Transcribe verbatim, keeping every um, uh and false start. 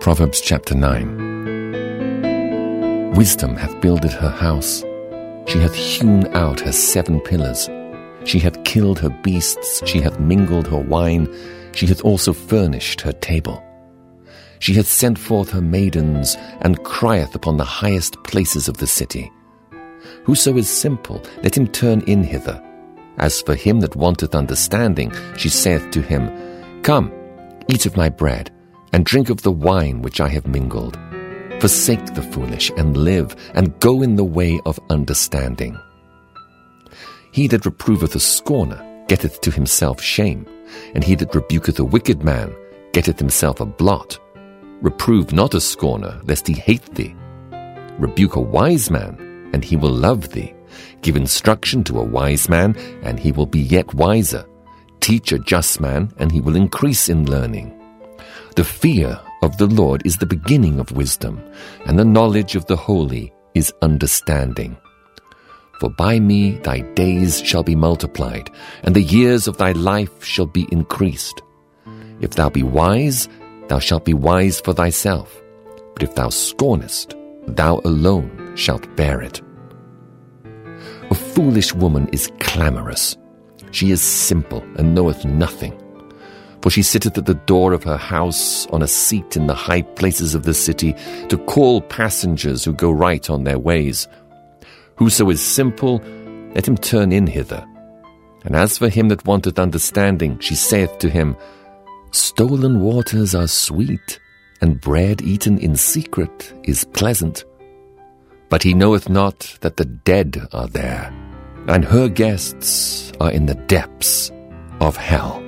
Proverbs chapter nine. Wisdom hath builded her house. She hath hewn out her seven pillars. She hath killed her beasts. She hath mingled her wine. She hath also furnished her table. She hath sent forth her maidens, and crieth upon the highest places of the city. Whoso is simple, let him turn in hither. As for him that wanteth understanding, she saith to him, Come, eat of my bread, and drink of the wine which I have mingled. Forsake the foolish, and live, and go in the way of understanding. He that reproveth a scorner getteth to himself shame, and he that rebuketh a wicked man getteth himself a blot. Reprove not a scorner, lest he hate thee. Rebuke a wise man, and he will love thee. Give instruction to a wise man, and he will be yet wiser. Teach a just man, and he will increase in learning. The fear of the Lord is the beginning of wisdom, and the knowledge of the holy is understanding. For by me thy days shall be multiplied, and the years of thy life shall be increased. If thou be wise, thou shalt be wise for thyself. But if thou scornest, thou alone shalt bear it. A foolish woman is clamorous. She is simple, and knoweth nothing. For she sitteth at the door of her house, on a seat in the high places of the city, to call passengers who go right on their ways. Whoso is simple, let him turn in hither. And as for him that wanteth understanding, she saith to him, Stolen waters are sweet, and bread eaten in secret is pleasant. But he knoweth not that the dead are there, and her guests are in the depths of hell.